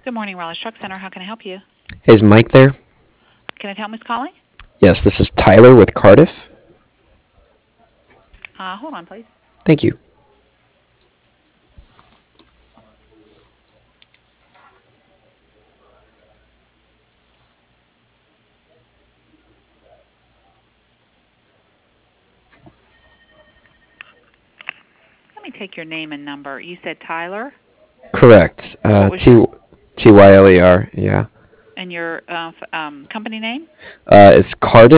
Good morning, Raleigh Truck Center. How can I help you? Hey, is Mike there? Can I tell him who's calling? Yes, this is Tyler with Cardiff. Hold on, please. Thank you. Let me take your name and number. You said Tyler? Correct. What was your... Tyler, yeah. And your company name? It's Cardiff,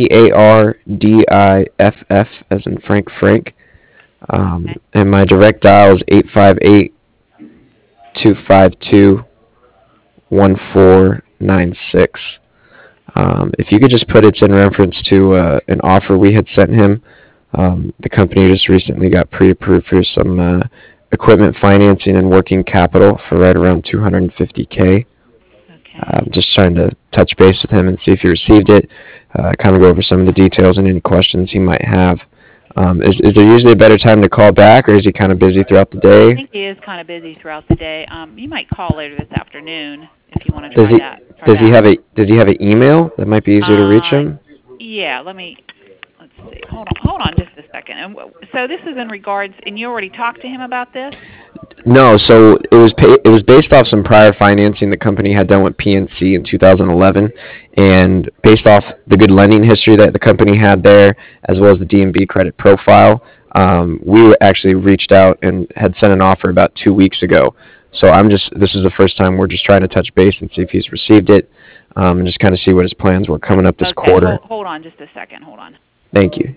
Cardiff, as in Frank. Okay. And my direct dial is 858-252-1496. If you could just put it's in reference to an offer we had sent him. The company just recently got pre-approved for some equipment financing and working capital for right around $250K. Okay. Just trying to touch base with him and see if he received it, kind of go over some of the details and any questions he might have. Is there usually a better time to call back, or is he kind of busy throughout the I day? think he is kind of busy throughout the day. You might call later this afternoon if you want to Does try he that. does he have an email that might be easier to reach him? Yeah, let's see. Hold on just a second. And so this is in regards, and you already talked to him about this? No, so it was based off some prior financing the company had done with PNC in 2011, and based off the good lending history that the company had there, as well as the D&B credit profile. We actually reached out and had sent an offer about 2 weeks ago. So this is the first time we're just trying to touch base and see if he's received it, and just kind of see what his plans were coming up this quarter. Hold on just a second. Hold on. Thank you.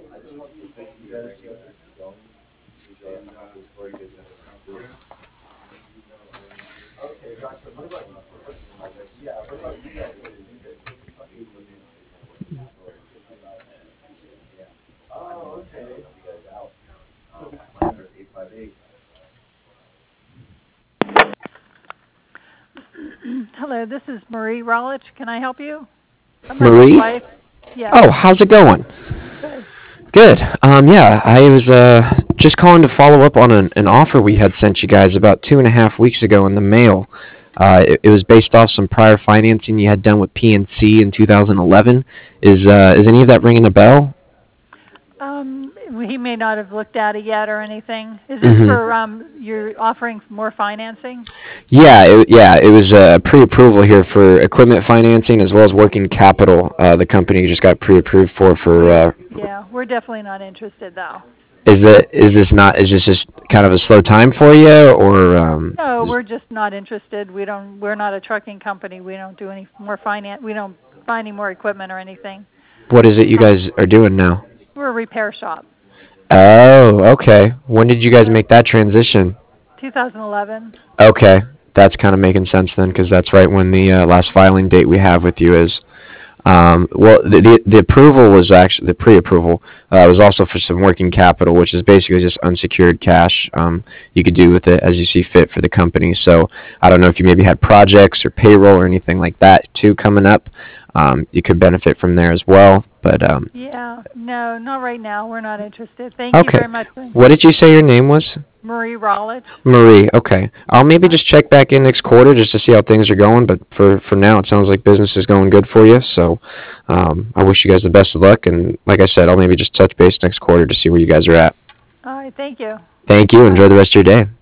Hello, this is Marie Rollich. Can I help you? Marie? Wife. Yeah. Oh, how's it going? Good. Good. Yeah, I was just calling to follow up on an offer we had sent you guys about 2.5 weeks ago in the mail. It was based off some prior financing you had done with PNC in 2011. Is any of that ringing a bell? He may not have looked at it yet or anything. Is this for you're offering more financing? Yeah, it was pre-approval here for equipment financing as well as working capital. The company just got pre-approved for. Yeah, we're definitely not interested though. Is this just kind of a slow time for you, or? No, we're just not interested. We're not a trucking company. We don't do any more finance. We don't buy any more equipment or anything. What is it you guys are doing now? We're a repair shop. Oh, okay. When did you guys make that transition? 2011. Okay, that's kind of making sense then, because that's right when the last filing date we have with you is. Well, the approval was actually the pre-approval was also for some working capital, which is basically just unsecured cash. You could do with it as you see fit for the company. So I don't know if you maybe had projects or payroll or anything like that too coming up. You could benefit from there as well. But yeah, no, not right now. We're not interested. Thank you very much. What did you say your name was? Marie Rollich. Marie, okay. I'll maybe just check back in next quarter just to see how things are going, but for now it sounds like business is going good for you, so I wish you guys the best of luck, and like I said, I'll maybe just touch base next quarter to see where you guys are at. All right, thank you. Thank you. Enjoy the rest of your day.